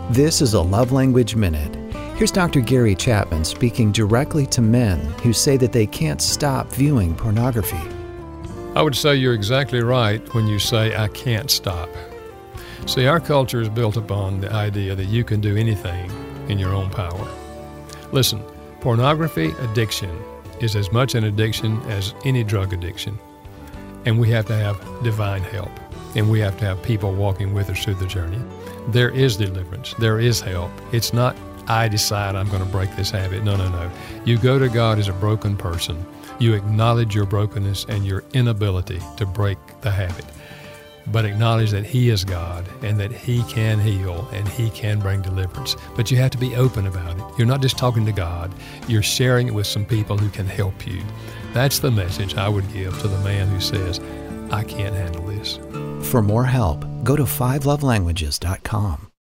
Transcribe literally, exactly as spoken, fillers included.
This is a Love Language Minute. Here's Doctor Gary Chapman speaking directly to men who say that they can't stop viewing pornography. I would say you're exactly right when you say, I can't stop. See, our culture is built upon the idea that you can do anything in your own power. Listen, pornography addiction is as much an addiction as any drug addiction. And we have to have divine help. And we have to have people walking with us through the journey. There is deliverance. There is help. It's not, I decide I'm going to break this habit. No, no, no. You go to God as a broken person. You acknowledge your brokenness and your inability to break the habit. But acknowledge that He is God and that He can heal and He can bring deliverance. But you have to be open about it. You're not just talking to God. You're sharing it with some people who can help you. That's the message I would give to the man who says, I can't handle this. For more help, go to five love languages dot com.